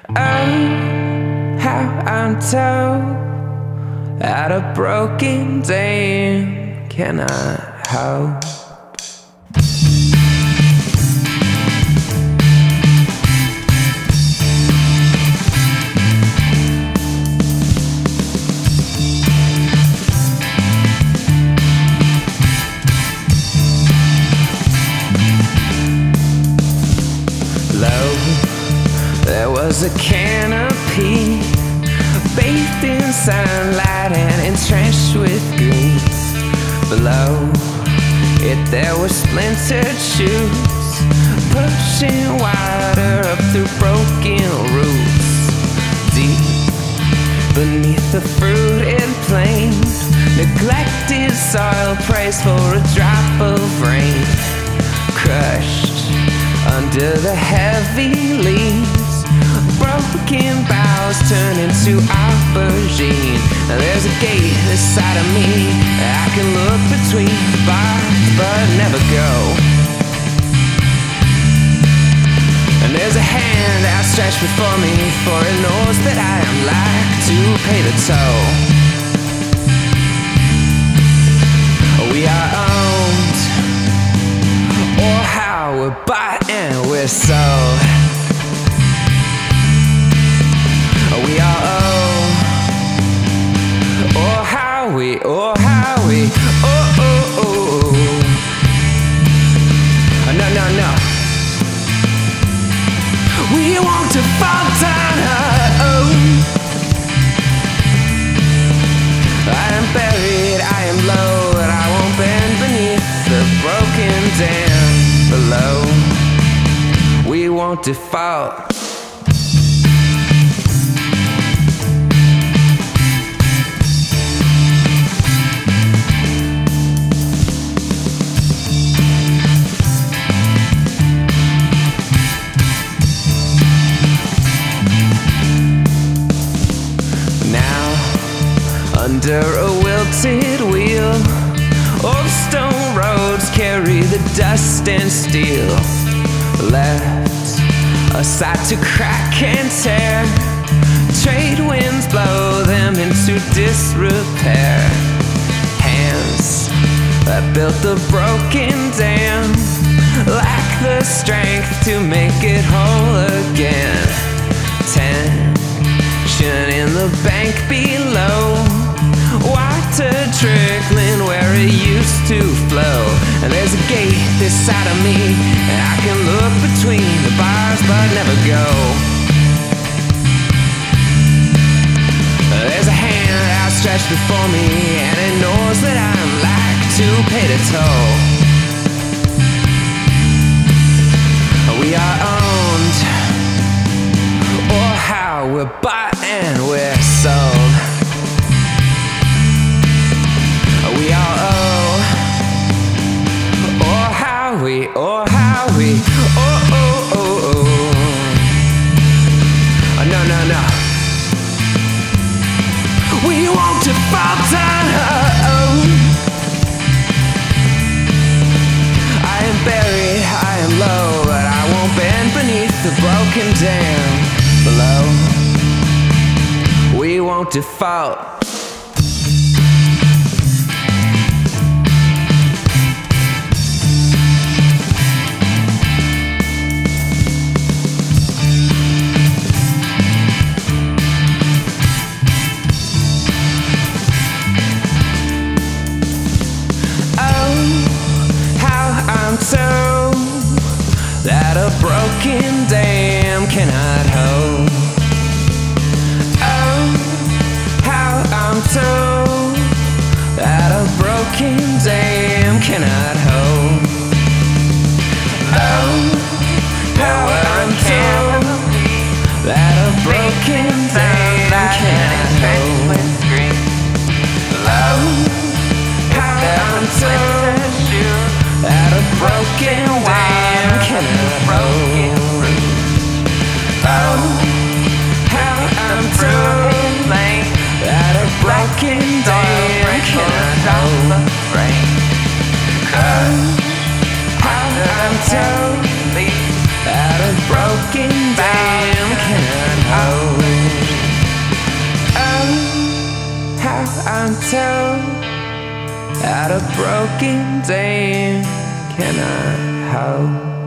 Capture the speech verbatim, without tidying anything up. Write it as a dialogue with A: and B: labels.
A: Oh, how I'm told that a broken dam cannot hold. There was a canopy bathed in sunlight and entrenched with green. Below it there were splintered shoots pushing water up through broken roots. Deep beneath the fruited plain, neglected soil prays for a drop of rain. Crushed under the heavy leaves, broken boughs turn into aubergine. Now there's a gate inside of me, I can look between the bars but never go. And there's a hand outstretched before me, for it knows that I am like to pay the toll. We are owned, or how we're bought and we're sold. We are old, or how we, or how we, oh, oh, oh, oh. No, no, no. We want to fall down, oh. I am buried, I am low, but I won't bend beneath the broken dam below. We won't default. Under a wilted wheel, old stone roads carry the dust and steel. Left aside to crack and tear, trade winds blow them into disrepair. Hands that built the broken dam lack the strength to make it whole again. Tension in the bank below, water trickling where it used to flow. And there's a gate this side of me, and I can look between the bars but never go. There's a hand outstretched before me, and it knows that I'm like to pay the toll. We are owned, or how we're bought and we're sold. We all owe, or how we, or how we, oh, oh, oh, oh. Oh, no, no, no. We want to fall down, oh, oh. I am buried, I am low, but I won't bend beneath the broken dam below. We won't default. Told that a broken dam cannot hold. Oh, how I'm told that a broken dam cannot hold. Oh, how I'm told that a broken dam cannot hold. Oh, how I'm told that a broken dam cannot hold. Oh, how I'm told that a broken dam cannot hold. Oh, how I'm told that a broken dam cannot hold. until at a broken day cannot help.